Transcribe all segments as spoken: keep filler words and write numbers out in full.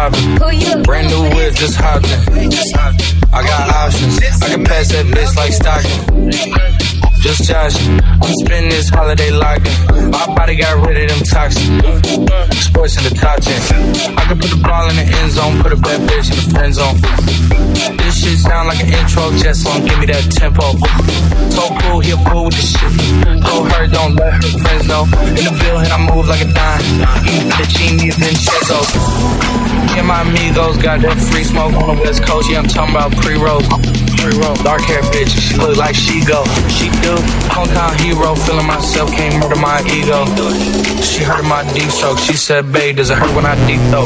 poppin'. Brand new whip, just hopped in. I got options. I can pass that bitch like Stockton. Just joshing. I'm spending this holiday locking. My body got rid of them toxins. Sports in the top ten. I can put the ball in the end zone, put a bad bitch in the friend zone. This shit sound like an intro jet song. Give me that tempo. So cool, he a fool with the shit. Told her, don't let her friends know. In the building, I move like a dime. Eat fettuccine, vincenzo. Yeah, my amigos got that free smoke on the West Coast. Yeah, I'm talking about pre-rolls. Pre-roll. Dark hair bitch, she look like she go. She do. Hometown hero, feeling myself, can't murder my ego. She heard my deep stroke. She said, babe, does it hurt when I deep throat?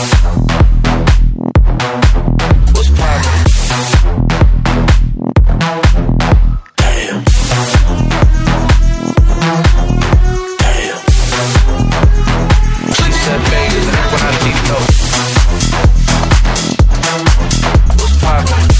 What's poppin'? Damn. Damn. She said, babe, does it hurt when I deep throat? What's poppin'?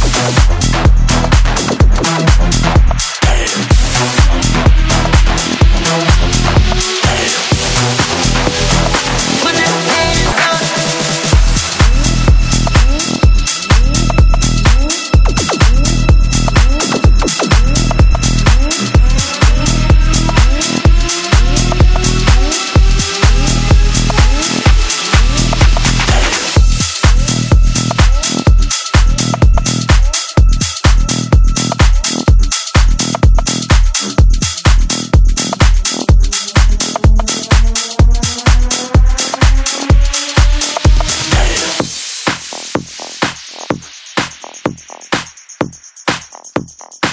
You